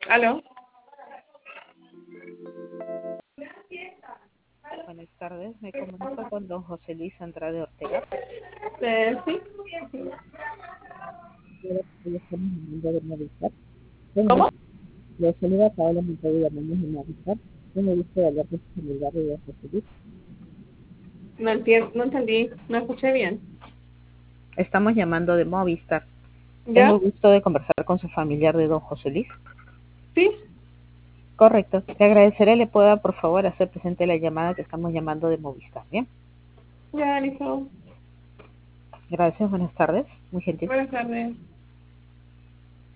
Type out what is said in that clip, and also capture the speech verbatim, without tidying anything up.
¿Aló? Buenas tardes, me comunico con don José Luis Andrade Ortega. Eh, sí. Yo le estamos llamando de Movistar. Tengo, ¿Cómo? le saluda Paola Montoya, llamamos de Movistar. Tengo gusto de hablar con su familiar de don José Luis. No entiendo, no entendí, no escuché bien. Estamos llamando de Movistar. Tengo ¿Ya? gusto de conversar con su familiar de don José Luis. Sí. Correcto. Le agradeceré, le pueda por favor hacer presente la llamada que estamos llamando de Movistar. Bien. Ya, listo. Gracias, buenas tardes. Muy gentil. Buenas tardes.